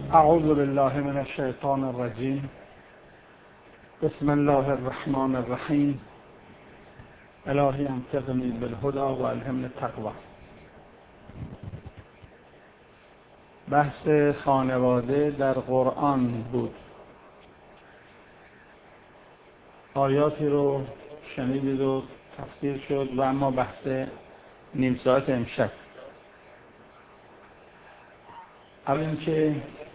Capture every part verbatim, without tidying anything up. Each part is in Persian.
اعوذ بالله من الشیطان الرجیم. بسم الله الرحمن الرحیم. الهی انطقنی بالهدى و الهمنی التقوی. بحث خانواده در قرآن بود. آیاتی رو شنیدید و تفسیر شد و اما بحث نیم ساعت امشب. اول اینکه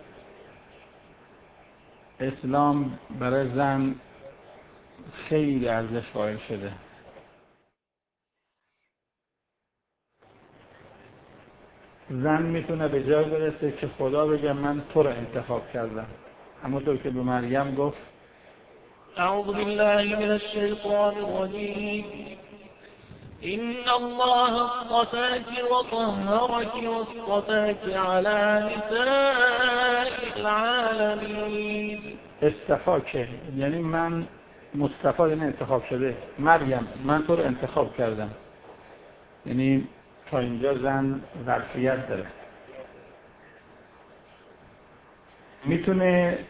اسلام برای زن خیلی ارزش قائل شده. زن میتونه به جای برسه که خدا بگه من تو رو انتخاب کردم، همونطور که به مریم گفت اعوذ بالله من الشیطان الرجیم. إن الله اصطفاك وطهرك واصطفاك على نساء العالمين. اصطفاک یعنی من مصطفی، یعنی انتخاب شده. مریم من تو رو انتخاب کردم، یعنی تا اینجا زن ظرفیت داره، میتونه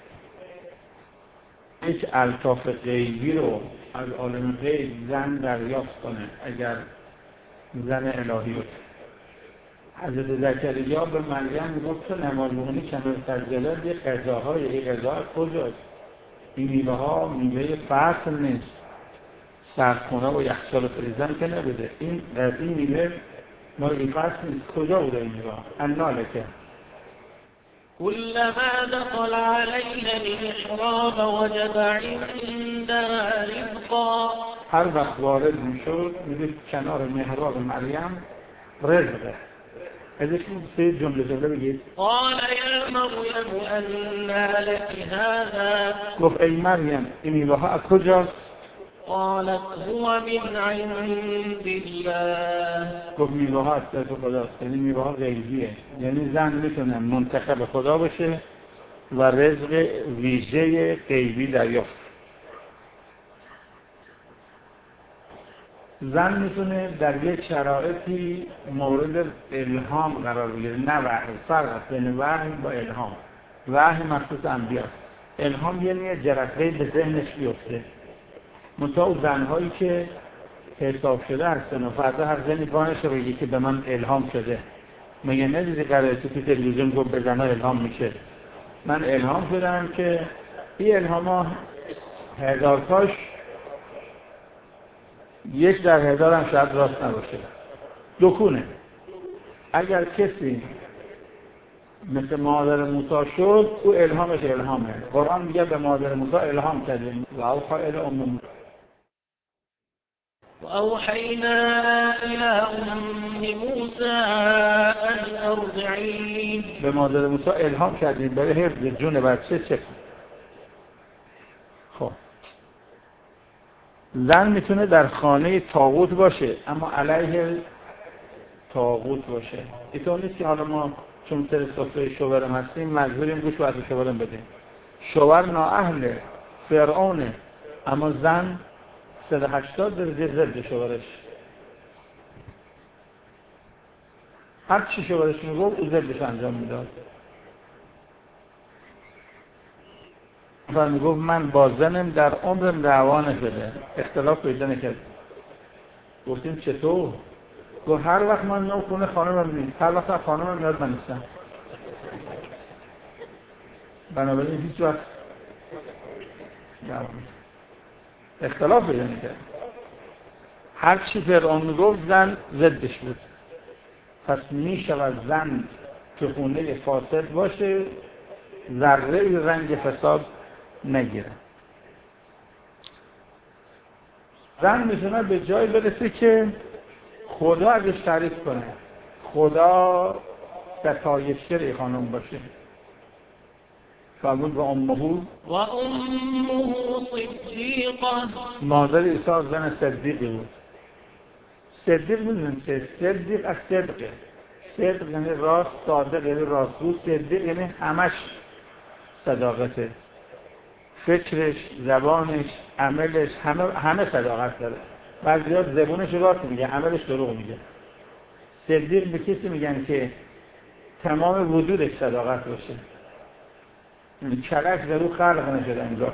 هیچ الطاف غیبی رو از عالم غیب زن دریافت کنه. اگر زن الهی بود، حضرت زکریا به مریم گفت تو نماز بخونی کنار سجده یه غذاهای این غذا کجاست؟ این میوه ها میوه فصل نیست، سردخونه و یخچال فریزر که نبوده. این این میوه مال این فصل نیست. کجا بوده این میوه؟ انالکه. كلما دخل عليها المحراب وجد عندها رزقا. هر وقت وارد میشد میدید کنار محراب مریم رزقه. ازش سه جمله جمله بگید. قال يا مريم أنى لك هذا. گفت ای مریم این میوه ها از کجاست؟ قالت هو من عند الله. گفت میوه ها از خداست، یعنی میوه ها غیبیه، یعنی زن میتونه منتخب خدا باشه و رزق ویژه غیبی دریافت. زن میتونه در یک شرایطی مورد الهام قرار بگیره، نه وحی. فرق است بین وحی با الهام. وحی مخصوص انبیاء، الهام یعنی جرقه به ذهنش بیفته. منتها اون زنهایی که حساب شده هستن و فردا هر زنی بانش رو بگی که به من الهام شده. مگه ندیدی قراره تو تلویزیون گفت به زنها الهام میشه؟ من الهام شدم که این الهام ها هزارتاش یک در هزار هم شاید راست نباشه، دکونه. اگر کسی مثل مادر موسی شد او الهامش الهامه. قرآن میگه به مادر موسی الهام کردیم و او قائل ام موسی. وأوحينا إلى أم موسى أن أرضعيه. به مادر موسی الهام کردیم برای حفظ جون بچه چه. خب زن میتونه در خانه طاغوت باشه اما علیه طاغوت باشه. اینطور نیست که حالا ما چون سر سفره شوهرم هستیم مجبوریم گوش و از شوهرم بدیم. شوهر نااهل فرعونه اما زن صد و هشتاد درجه ضد شوهرش. هر چی شوهرش میگفت او ضدش انجام میداد. و میگفت من با زنم در عمرم دعوا نشده، اختلاف پیدا نکرد. گفتیم چطور؟ گفت هر وقت من میام خونه خانمم نیست، هر وقت خانمم میاد من نیستم. بنابراین هیچ وقت اختلاف پیدا نکرد. هر چی فرعون میگفت زن ضدش بود. پس میشود زن که خونه فاسد باشه ذره رنگ فساد نگیره. زن میتونه به جای برسه که خدا ازش تعریف کنه، خدا ستایشگر ای خانم باشه. فرمود و امه و امه صدیقه. مادر عیسی زن صدیقی بود. صدیق میدونیم که صدیق از صدقه. صدق یعنی راست، صادق یعنی راستگو، صدیق یعنی همش صداقته. فکرش، زبانش، عملش همه همه صداقت داره. بعضی‌ها زبونش راست میگه، عملش دروغ میگه. صدیق به کسی میگن که تمام وجودش صداقت باشه. کلک در او خلق نشده انگار.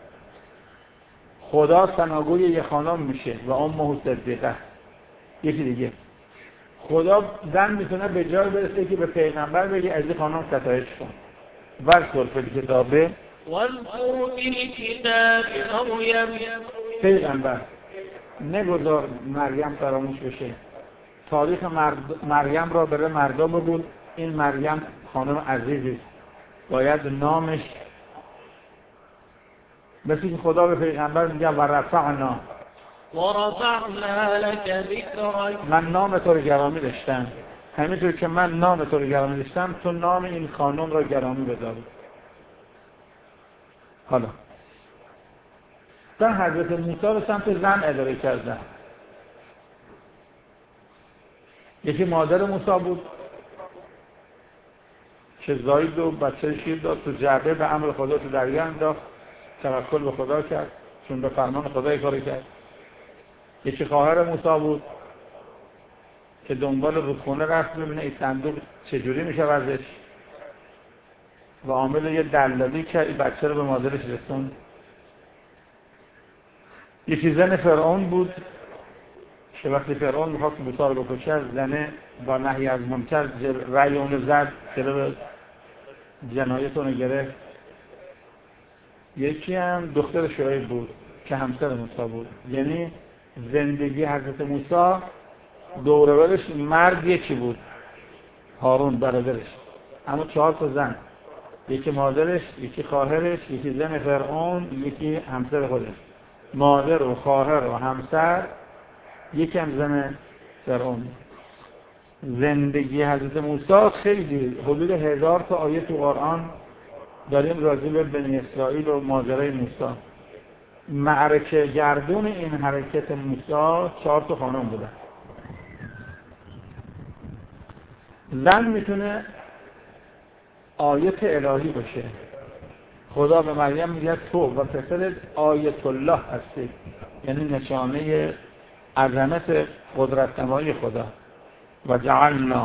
خدا ثناگوی یه خانم میشه و امه صدیقه. یکی دیگه خدا زن میتونه به جای برسه که به پیغمبر بگه از این خانم ستایش کن. ورسول فی کتابه واذکر فی کتاب مریم پیغمبر نگذار مریم فراموش بشه. تاریخ مرد... مریم را برای مردا بگو این مریم خانم عزیزی باید نامش مثل که خدا به پیغمبر میگه و رفعنا و رفعنا لک ذکرک من نام تو رو گرامی داشتم. همینطور که من نام تو رو گرامی داشتم تو نام این خانم را گرامی بداری. حالا در حضرت موسی به سمت زن اداره کردن. یکی مادر موسی بود که زایید و بچه شیر داد تو جعبه به امر خدا تو دریا انداخت. توکل به خدا کرد چون به فرمان خدا کار کرد. یکی خواهر موسی بود که دنبال رودخونه رفت ببینه این صندوق چجوری میشه ورزش و عامل یه دلالی که این بچه رو به مادرش رسوند. یکی زن فرعون بود که وقتی فرعون میخواست موسی رو بکشه زنه با نهی از منکر رأی اون زد جلو جنایتون رو گرفت. یکی هم دختر شعیب بود که همسر موسی بود. یعنی زندگی حضرت موسی دوره برش مرد یکی بود، هارون برادرش، اما چهار تا زن، یکی مادرش، یکی خواهرش، یکی زن فرعون، یکی همسر خودش. مادر و خواهر و همسر، یکی هم زن فرعون. زندگی حضرت موسی خیلی حدود هزار تا آیه تو قرآن داریم راجع به بنی اسرائیل و ماجرای موسی. معرکه گردون این حرکت موسی چهار تا خانم بودن. زن میتونه آیت الهی باشه. خدا به مریم میگه تو و پسرت آیت الله هستی، یعنی نشانه عظمت قدرت نمایی خدا. و جعلنا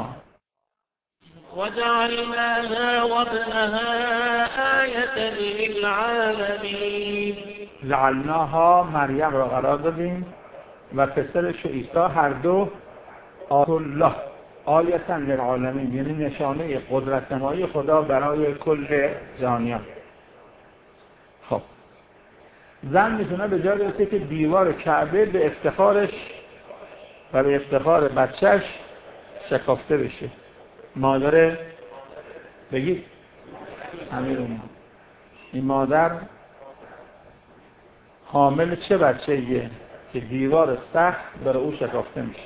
وجعلناها وابنها آية للعالمين. جعلناها مریم را قرار دادیم و پسرش و عیسی هر دو آیت الله آیة للعالمین، یعنی نشانه قدرت نمایی خدا برای کل جهانیان. خب زن میتونه به جای برسه که دیوار کعبه به افتخارش و به افتخار بچهش شکافته بشه. مادر بگید امیرون این مادر حامل چه بچه‌ایه که دیوار سخت برای او شکافته میشه؟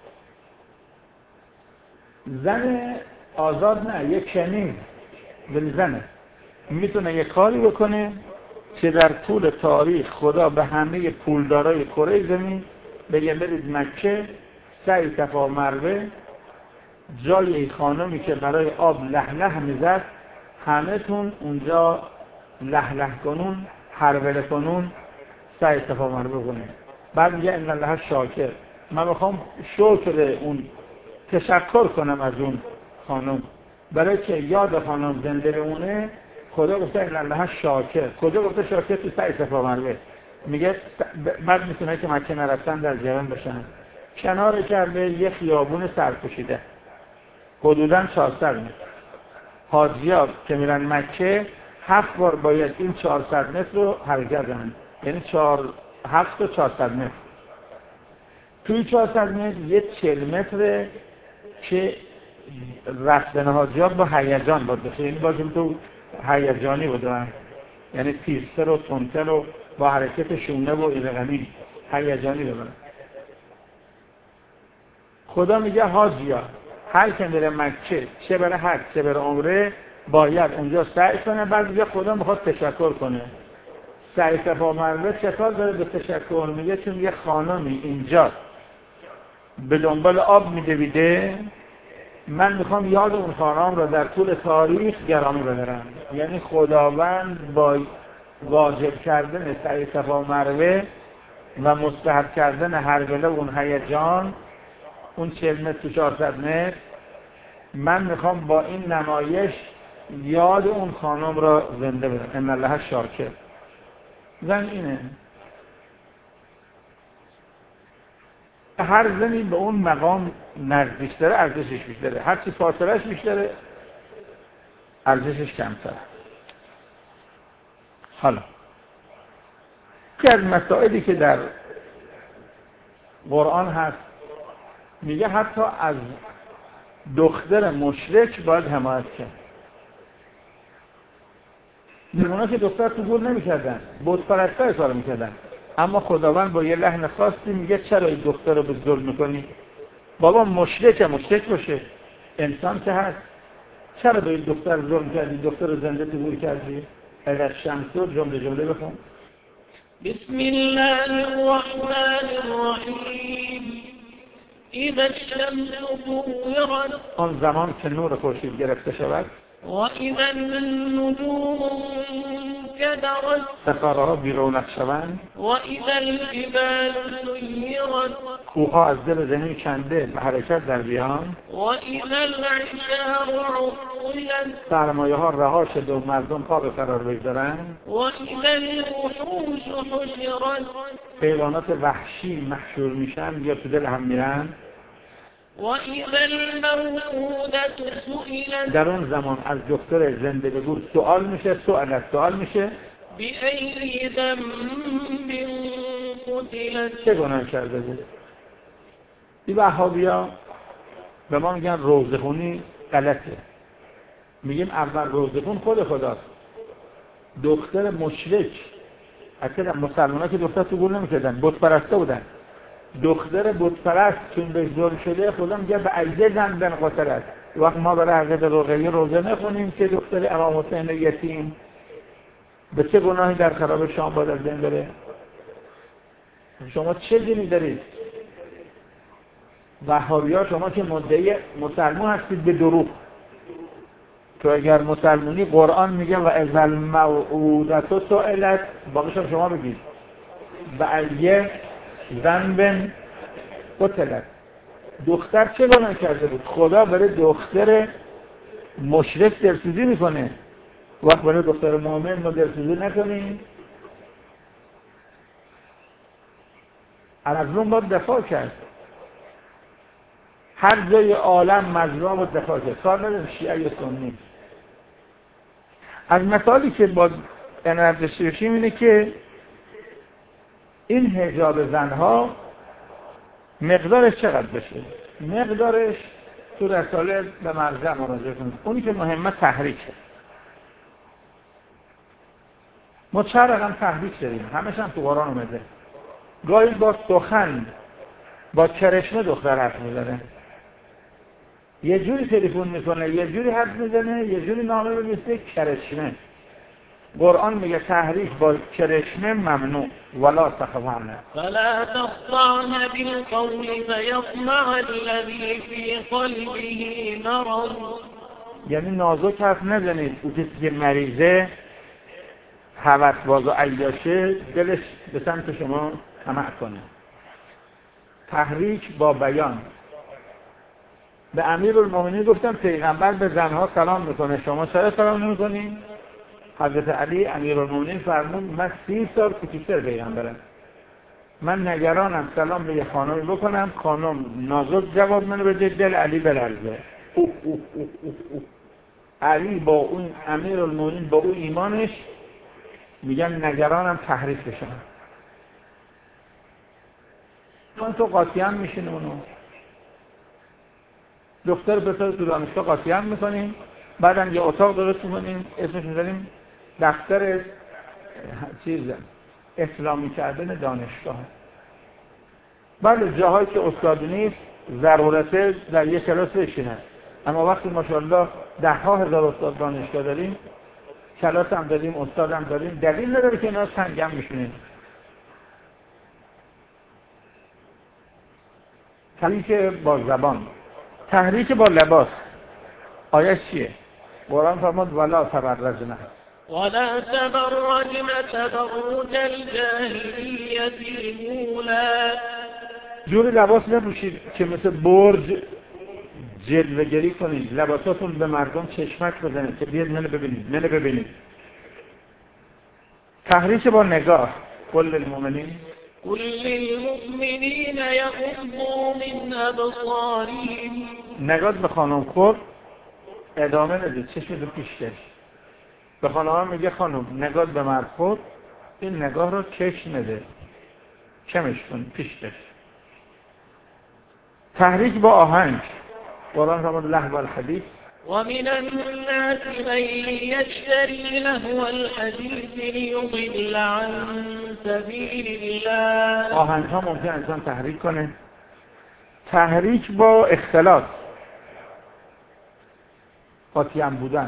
زن آزاد نه، یک کنین ولی زنه میتونه یک کاری بکنه که در طول تاریخ خدا به همه پولدارای کره زمین بگه برید مکه سعی صفا مروه، جای این خانمی که برای آب له له میزد همه تون اونجا له له کنون، هروله کنون، سعی صفا مروه کنه. بعد میگه ان الله شاکر، من میخوام شکر اون تشکر کنم از اون خانم برای که یاد خانم زنده بمونه. خدا گفته ان الله شاکر. کجا گفته شاکر؟ تو سعی صفا مروه. میگه بعد میتونه که مکه نرفتن در جریان بشن. کنار کعبه یه خیابون سرپوشیده حدوداً چهارصد متر. حاجی‌ها که میرن مکه هفت بار باید این چهارصد متر رو حرکت کنن، یعنی چهار هفت تا چهارصد متر. توی چهارصد متر یه چهل متره که رفتن حاجی‌ها با هیجان باید بشه، یعنی باید تو هیجانی بودن، یعنی پیستر و تونتر و با حرکت شونه و ایرغمی هیجانی بودن. خدا میگه حاجی‌ها هر که میره مکه چه بره حج چه بره عمره باید اونجا سعی کنه. بعد میگه خدا میخواد تشکر کنه. سعی صفا مروه چطور داره به تشکر؟ میگه چون یه خانمی اینجا به دنبال آب میدویده، من میخوام یاد اون خانم را در طول تاریخ گرامی بدارم. یعنی خداوند با واجب کردن سعی صفا مروه و مستحب کردن هروله اون هیجان اون چهل متر تو چهارصد متر، من میخوام با این نمایش یاد اون خانم را زنده بدن. ان الله شاکر. زن اینه. هر زنی به اون مقام نزدیک داره ارزشش بیشتره، هر چی فاصلهش بیشتره ارزشش کمتره. حالا که از مسائلی که در قرآن هست میگه حتی از دختر مشرک باید حمایت کرد. نمونه که دختر تو گور نمی کردن، بت پرستا کار میکردن، اما خداوند با یه لحن خاصی میگه چرا این دختر رو به ظلم میکنی؟ بابا مشرک مشرک باشه، انسان که هست، چرا به این دختر ظلم کردی؟ دختر رو زنده تو گور کردی؟ اگر شمسو جمله جمله بخون. بسم الله الرحمن الرحیم اذا الشمس كورت آن زمان که نور خورشید گرفته شود و اذا النجوم انکدرت ستاره‌ها بی‌رونق شوند و اذا الجبال سیرت کوه‌ها از دل زمین کنده به حرکت در بیان و اذا العشار عطلت سرمایه‌ها رها شد و مردم پا به فرار بگذارند و اذا الوحوش حشرت حیوانات وحشی محشور میشن یا تو دل هم میرن و اذا الموءودة سئلت در اون زمان از دختر زنده به گور سوال میشه، سوال سوال میشه بأي ذنب قتلت چه گناه کرده بود؟ این وهابیا به ما میگن روزه خونی غلطه. میگیم اول روزه خون خود خداست. دختر مشرک اصلا مسلمان‌ها که دختر تو گور نمیکردن، بت پرستا بودن. دختر بت پرست چون به ظلم شده خدا میگه به ای ذنب قتلت. وقت ما برای عقد رقیه روزه نخونیم که دختر امام حسین یتیم به چه گناهی در خراب شام باید از بین بره؟ شما چه دینی دارید؟ وهابی‌ها شما که مدعی مسلمان هستید به دروغ. تو اگر مسلمانی قرآن میگه و اذا الموءودة سئلت، باقیش هم شما بگید به ای ذنب قتلت. دختر چه گناه کرده بود؟ خدا برای دختر مشرک دلسوزی میکنه، وقت برای دختر مؤمن ما دلسوزی نکنیم. از اون باید دفاع کرد. هر جای عالم مظلوم باید دفاع کرد، کار نداره شیعه یا سنی. از مثالی که با عنایت داشته باشیم اینه که این حجاب زنها مقدارش چقدر بشه؟ مقدارش تو رساله به مرجع مراجعه کنید. اونی که مهمه تحریکه. ما چند رقم تحریک داریم، همش هم تو قرآن اومده. گاهی با سخن با کرشمه دختر حرف میزنه، یه جوری تلفن میکنه، یه جوری حرف میزنه، یه جوری نامه بنویسه، کرشمه. قرآن میگه تحریک با کرشمه ممنوع. ولا تخضعن فلا تخضعن بالقول فيطمع الذي في قلبه مرض. یعنی نازک حرف نزنید، او کسی که مریضه هوسباز و عیاشه دلش به سمت شما طمع کنه. تحریک با بیان. به امیرالمومنین گفتم پیغمبر به زنها سلام میکنه، شما چرا سلام نمیکنین؟ حضرت علی امیرالمومنین فرمود من سی سال کوچیک‌تر پیغمبرم، من نگرانم سلام به یه خانمی بکنم، خانم نازک جواب منو بده، دل علی بلرزه. اوه اوه اوه اوه اوه. علی با اون امیرالمومنین با اون ایمانش میگن نگرانم تحریف بشن. من تو قاطیان میشین اونو دختر بسار تو دانشگاه قاطیان میکنیم، بعدم یه اتاق درست میکنیم اسمش میذاریم دفتر چیز اسلامی کردن دانشگاه. بله جاهایی که استاد نیست ضرورته در یک کلاس بشینن، اما وقتی ماشاءالله ده ها هزار استاد دانشگاه داریم، کلاس هم داریم، استاد هم داریم، دلیل نداره که اینا سنگم میشونیم. تحریک با زبان، تحریک با لباس. آیه چیه؟ قرآن فرمود ولا تبرجن ولا تبرجن تبرج الجاهلیة الاولى. جوری لباس نپوشید که مثل برج جلوه‌گری کنید، لباساتون به مردم چشمک بزنید که بیاد منو ببینید، منو ببینید. تحریک با نگاه. قل للمؤمنین قل للمؤمنین یغضوا من ابصارهم. نگاه به خانم خود ادامه ندید، چشم رو پیشش. به خانم میگه خانم نگاه به مرد خود این نگاه رو کش نده، کمش کن پیشش. تحریک با آهنگ. قرآن فرمود لهو الحدیث ومن الناس من يشتري لهو الحديث ليضل عن سبيل الله. آهنگ ها ممکن انسان تحریک کنه. تحریک با اختلاط، قاطیم بودن.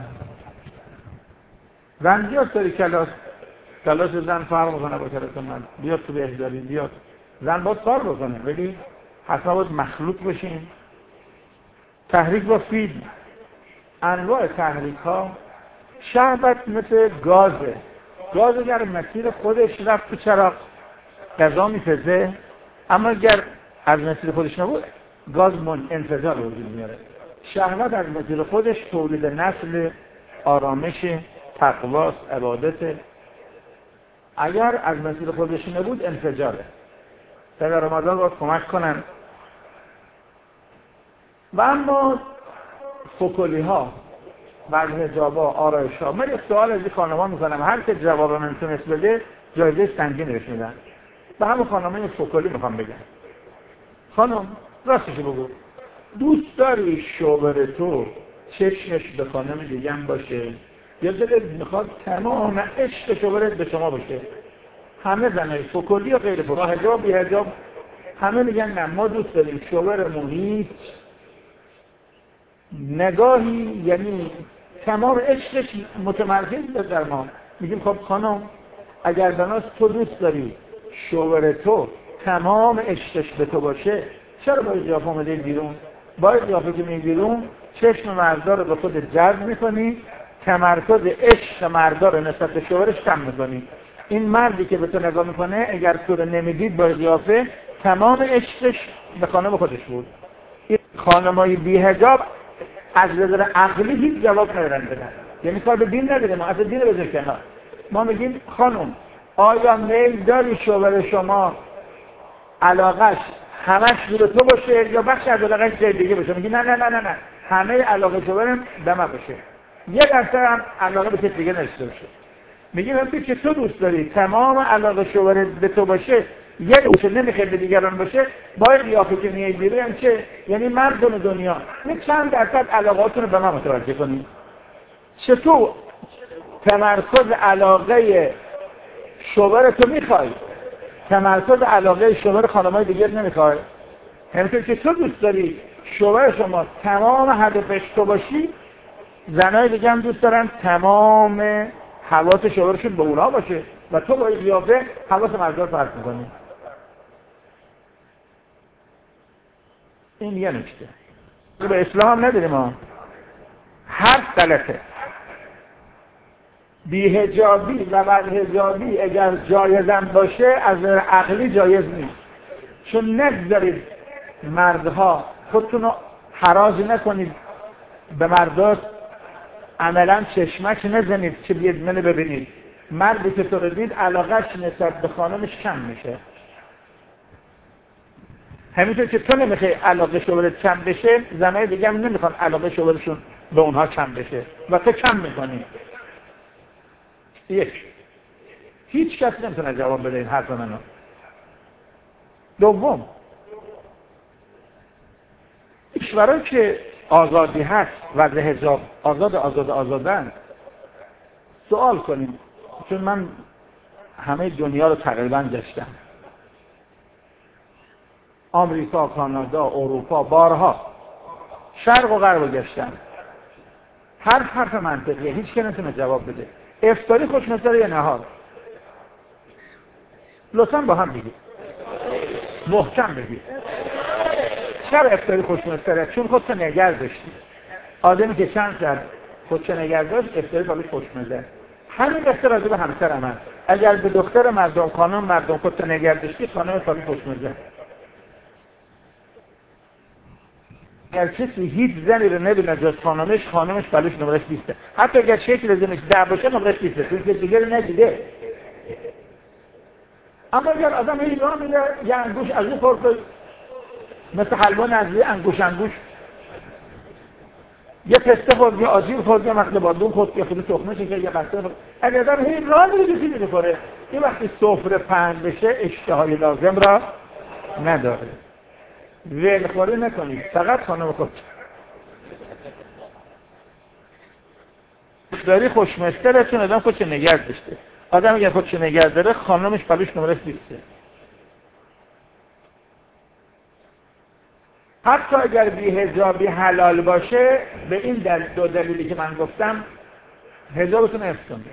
زن بیاد سری کلاس، کلاس زن فرق میکنه با کلاس من. بیاد تو بهداری، بیاد زن باید کار بکنه ولی حتما باید مخلوط بشیم. تحریک با فیلم. انواع تحریک ها شهوت مثل گازه. گاز اگر مسیر خودش رفت تو چراغ غذا میپزه، اما اگر از مسیر خودش نبود گاز من انفجار رو وجود میاره. شهوت از مسیر خودش تولید نسل، آرامش، تقواست، عبادت. اگر از مسیر خودش نبود انفجاره. در رمضان باید کمک کنن. و اما فکلی ها، بعض حجابا، آرایش ها. من یک سوال از این خانمان میکنم، هر که جواب من تونست بده جایزه سنگین بهش میدن. به همه خانمان فکلی میخوام بگم خانم راستش بگو، دوست داری شوهر تو چشمش به خانم دیگه هم باشه یا دلت میخواد تمام عشق شوهرت به شما باشه؟ همه زنای فکلی و غیر فکلی، حجاب بی حجاب، همه میگن نه ما دوست داریم شوهرمون هیچ نگاهی، یعنی تمام عشقش متمرکز به در ما. میگیم خب خانم اگر بناس تو دوست داری شوهر تو تمام عشقش به تو باشه، چرا باید قیافه آمده بیرون؟ باید قیافه که می بیرون چشم مردا رو به خود جذب میکنی، تمرکز عشق مردا رو نسبت به شوهرش کم میکنی. این مردی که به تو نگاه میکنه اگر تو رو نمیدید با قیافه تمام عشقش به خانم خودش بود. این خانمای بی حجاب از نظر عقلی هیچ جواب ندارن بدن، یعنی کار به دین نداره. ما اصلا دین رو بذار کنار. ما میگیم خانم آیا میل داری شوهر شما علاقش همش دور تو باشه یا بخش از علاقش جای دیگه باشه؟ میگی نه نه نه نه نه همه علاقه شوهرم به من باشه، یه درصد هم علاقه به کسی دیگه نداشته باشه. میگیم همین که تو دوست داری تمام علاقه شوهرت به تو باشه، یه دوست نمیخواد به دیگران باشه، باید قیافه که میای بیرون هم چه؟ یعنی مردم دنیا نه چند درصد علاقاتون رو به من متوجه کنی. چطور تمرکز علاقه شوهر تو میخوای، تمرکز علاقه شوهر خانمای دیگر نمیخوای؟ همینطور که تو دوست داری شوهر شما تمام هدفش تو باشی، زنای دیگه هم دوست دارن تمام حواس شوهرشون به اونا باشه و تو با این قیافه حواس مردا رو فرق میکنی. این یه نکته. به اسلام هم نداریم ها. هر غلطه. بی‌حجابی و بدحجابی اگر جایزم باشه از عقلی جایز نیست. چون نگذارید مردها خودتون رو حراج نکنید به مردات عملا چشمک نزنید که بیاد منو ببینید. مردی که تو رو دید علاقهش نسبت به خانمش کم میشه. همینطور که تو نمیخوای علاقه شوهرت کم بشه، زنای دیگه هم نمیخوان علاقه شوهرشون به اونها کم بشه و تو کم میکنی. یک، هیچ کس نمیتونه جواب بده این حرف منو. دوم، کشورهایی که آزادی هست و حجاب آزاد آزاد آزادن سوال کنیم، چون من همه دنیا رو تقریبا گشتم، آمریکا، کانادا، اروپا، بارها شرق و غرب رو گشتم، هر حرف منطقیه هیچ که نتونه جواب بده. افطاری خوشمزه یا نهار؟ لطفا با هم بگید، محکم بگید. چرا افطاری خوشمزه؟ چون خودت نگه داشتی. آدمی که چند ساعت خودت نگه داشت افطاری باید خوشمزه. همین قصه راجع به همسرم هست. اگر به دختر مردم، خانم مردم خودت نگه داشتی، خانم باید خوشمزه. اگر کسی هیچ زنی رو نبینه جز خانمش، خانمش بلوش نمرش بیسته. حتی اگر شکل زنش ده باشه نمرش بیسته، چون که دیگه رو ندیده. اما اگر آدم هی راه میره یه انگوش از اون خورد مثل حلوا نزدی انگوش انگوش یه پسته خورد، یه آجیل خورد، یه مقل بادون خورد، یه خیلی تخمه شکر، یه قصه خورد. اگر آدم هی راه میره چیزی میخوره، یه وقتی سفره پهن بشه اشتهای لازم را نداره. ولخوری نکنید، فقط خانم خود داری خوشمستره، چون آدم خودش نگرد داشته. آدم اگر خودش نگرد داره خانمش بلوش نمرش بیسته. حتی اگر بی حجابی حلال باشه، به این دل دو دلیلی که من گفتم حجابتون حفظ کنید.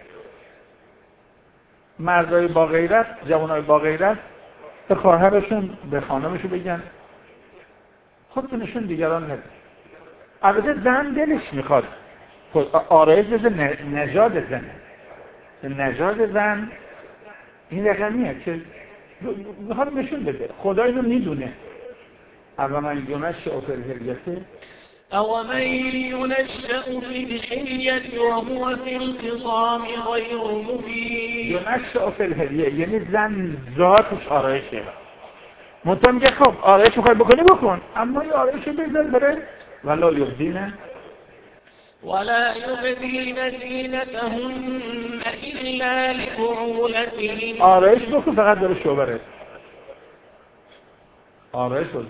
مردای با غیرت، جوانای با غیرت به خواهرشون، به خانمشون بگن خودتونشون دیگران ندید. البته زن دلش میخواد آرایش جز نژاد زنه. نژاد زن این رقمیه که میخواد نشون بده. خدا اینو میدونه. اما من ينشأ في الهلیته او من ينشأ في الحلیة وهو في الخصام غیر مبین. ينشأ في الهلیه یعنی زن ذاتش آرایشه. منطقه میگه خب آرایش میخوای بکنی بکن، اما یه آرایش بذار بره ولا یبدینه ولا يبدين زينتهن إلا لبعولتهن. آرایش بکن فقط داره شوبره. آرایش بکن.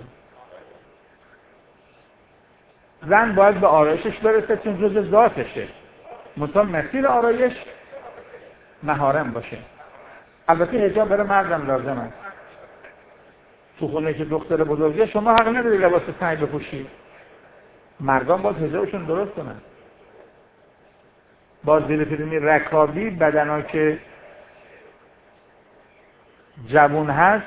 زن باید به آرایشش برسه چون جز ذاتشه. منطقه مسیر آرایش محارم باشه. البته حجاب برای مردم لازم است. تو خونه که دختر بزرگه شما حق نداری لباس تنگ بپوشی. مردان باید حجابشون درست کنن. باز زیر فیلمی رکابی بدنا که جوون هست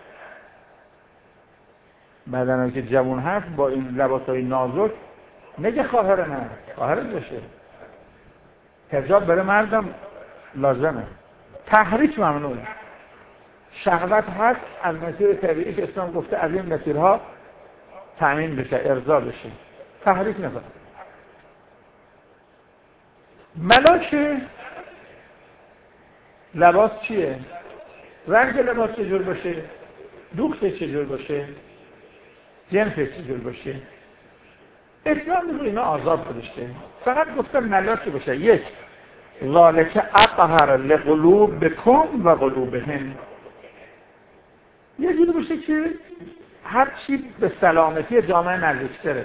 بدنا که جوون هست با این لباسای نازک نگه خواهر من خواهرت باشه. حجاب برای مردم لازمه. تحریک ممنوع. شهوت هست از مسیر طبیعی که اسلام گفته از این مسیرها تأمین بشه، ارضا بشه. تحریک نکنه. ملاک لباس چیه؟ رنگ لباس چجور باشه؟ دوخت چجور باشه؟ جنس چجور باشه؟ اسلام میگه اینا آزاد گذاشته. فقط گفته ملاک باشه. یک، ذالک اطهر لقلوبکم و قلوبهم. یه جوری باشه که هر چی به سلامتی جامعه نزدیک‌تره.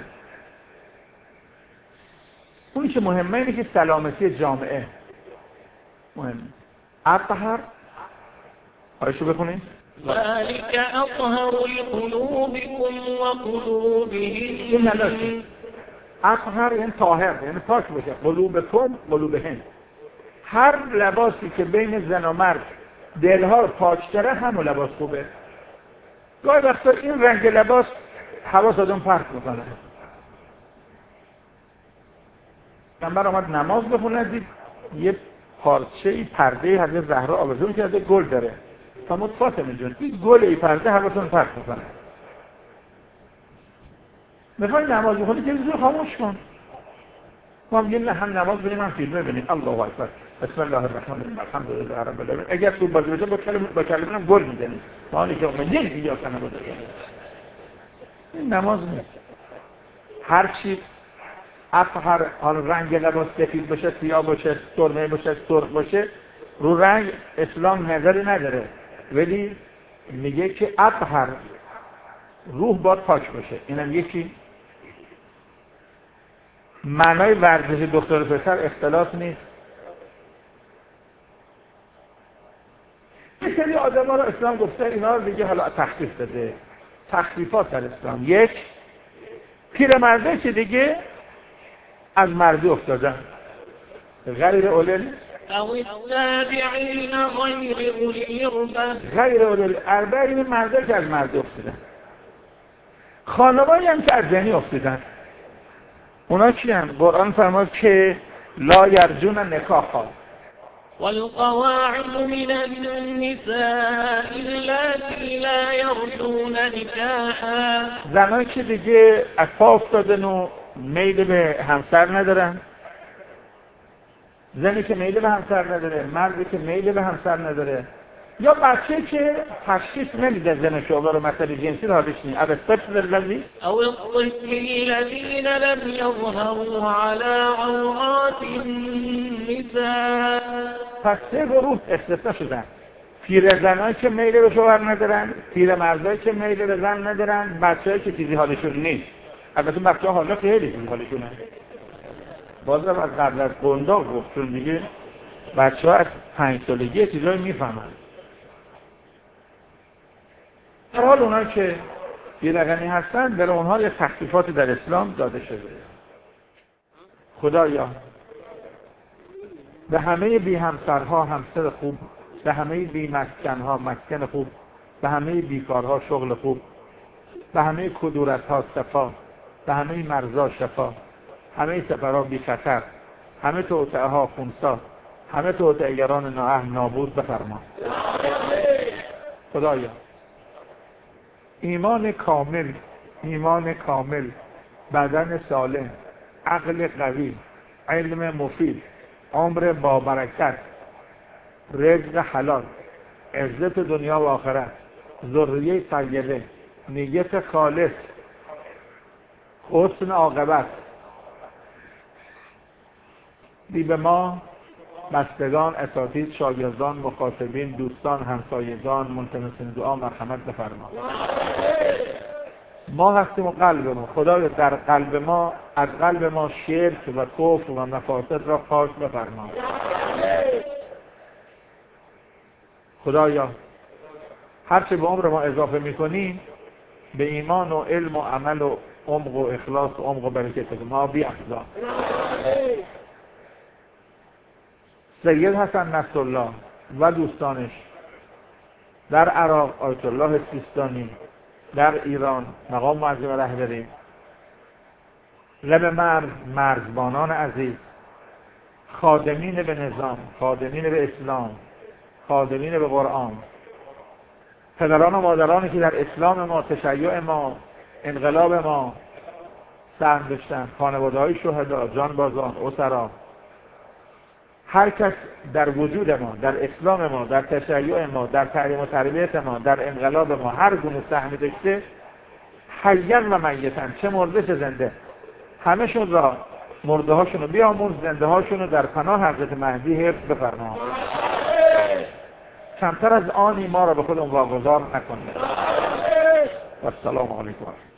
اون که مهمه اینه که سلامتی جامعه مهمه. اطهر آیشو بخونید. ذلك اطهر لقلوبكم وقلوبهم. این ملاکه. اطهر یعنی طاهر، یعنی پاک باشه. قلوبکم قلوبهم. هر لباسی که بین زن و مرد دلها رو پاک داره همون لباس خوبه. گاهی وقتا این رنگ لباس حواس آدم پرت میکنه. پیامبر آمد نماز بخونه، دید یه پارچه پرده حضرت زهرا آویزون کرده گل داره. فرمود فاطمه جون این گل ای پرده حواستون پرت میکنه. میخوای نماز بخونی که زور خاموش کن. ما میگیم هم نماز ببینیم هم فیلم ببینیم. الله اکبر. بسم الله الرحمن الرحیم. الحمدلله رب العالمین. اگر تو بازی بشه با کلمه با کلمه هم گل میزنی. حالی که من دیگه اصلا نماز این نماز نیست. هر چی اطهر حال رنگ لباس سفید باشه، سیاه باشه، سرمه باشه، سرخ باشه، رو رنگ اسلام نظری نداره. ولی میگه که اطهر روح باید پاک باشه. اینم یکی. معنای ورزش دختر پسر اختلاف نیست. یه سری آدم ها رو اسلام گفته اینا رو دیگه حالا تخفیف داده. تخفیفات در اسلام. یک، پیرمرده که دیگه از مردی افتادن. غیر اولل او التابعین غیر اولی اربه. غیر اولل اربه این مرده که از مردی افتادن. خانمایی هم که از زنی افتادن. اونا چی هم؟ قرآن فرمود که لا یرجون نکاحا. والقواعد من النساء اللاتي لا يرجون نکاحا، زنایی که دیگه از پا افتادن و میل به همسر ندارن، زنی که میل به همسر نداره، مردی که میل به همسر نداره، یا بچه که تشخیص نمیده زن شغل رو مسئله جنسی رو حالش نیست. او الطفل الذی او الطفل الذین لم یظهروا علی عورات النساء. پس سه گروه استثنا شدن: پیرزنایی که میل به شوهر ندارن، پیرمردایی که میل به زن ندارن، بچه‌ای که چیزی حالشون نیست. البته بچه‌ها حالا خیلی چیزی حالشونه. بازم از قبل از قنداق گفتون دیگه بچه‌ها از پنج سالگی چیزایی میفهمن. در حال اونایی که بی‌رقمی هستن برای اونها یه تخفیفات در اسلام داده شده. خدایا به همه بی همسرها همسر خوب، به همه بی مسکنها مسکن خوب، به همه بیکارها شغل خوب، به همه کدورتها صفا، به همه مرزا شفا، همه سفرها بی خطر، همه توطئه ها خونسا، همه توطئه‌گران نااهل نابود بفرما. خدایا ایمان کامل، ایمان کامل، بدن سالم، عقل قوی، علم مفید، عمر با برکت، رزق حلال، عزت دنیا و آخرت، ذریه طیبه، نیت خالص، حسن عاقبت بی به ما بستگان، اساتید، شاگردان، مخاطبین، دوستان، همسایگان، ملتمسین دعا مرحمت بفرما. ما هستیم و قلب ما، خدایا در قلب ما، از قلب ما شرک و کفر و مفاسد را پاک بفرما. خدایا هرچه به عمر ما اضافه میکنی به ایمان و علم و عمل و عمق و اخلاص و عمق و برکت ما بیافزا. سید حسن نصرالله و دوستانش در عراق، آیت الله سیستانی در ایران، مقام معظم رهبری، لب مرز، مرزبانان عزیز، خادمین به نظام، خادمین به اسلام، خادمین به قرآن، پدران و مادرانی که در اسلام ما، تشیع ما، انقلاب ما سهم داشتن، خانواده های شهدا، جانبازان، اسرا، هر کس در وجود ما، در اسلام ما، در تشیع ما، در تعلیم و تربیت ما، در انقلاب ما هر گونه سهمی داشته، حیا و میتا، چه مرده چه زنده، همه‌شون را مرده هاشون رو بیامرز، زنده هاشون رو در پناه حضرت مهدی حفظ بفرما. کمتر از آنی ما را به خودمون واگذار نکنید. و السلام علیکم.